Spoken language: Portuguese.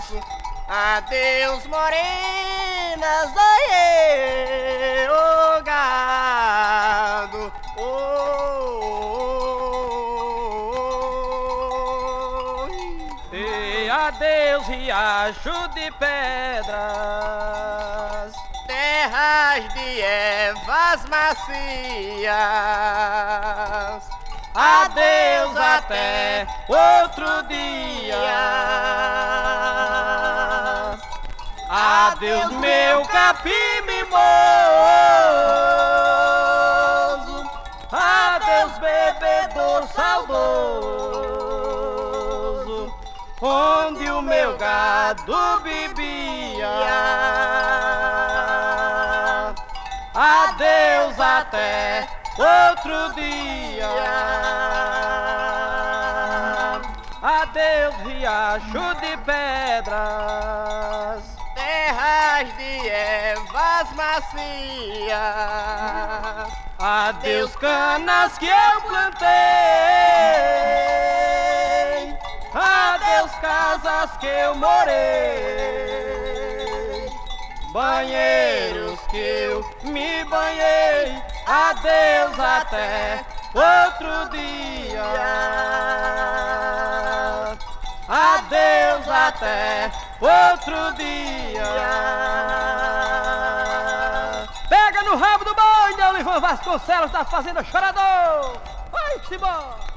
manso. Adeus, morenas, daí, ô gado. E adeus, riacho de pedras, Terras de ervas macias. adeus até outro dia. Adeus, meu capim mimoso. Adeus, bebedor saudoso, onde o meu gado bebia. Adeus até outro dia. Adeus, riacho de pedras, Terras de ervas macias. adeus, canas que eu plantei, adeus, casas que eu morei, banheiros que eu me banhei. Adeus até outro dia. Adeus até outro dia. Pega no rabo do boi, Olivan Vasconcelos da Fazenda Chorador. Vai-se embora.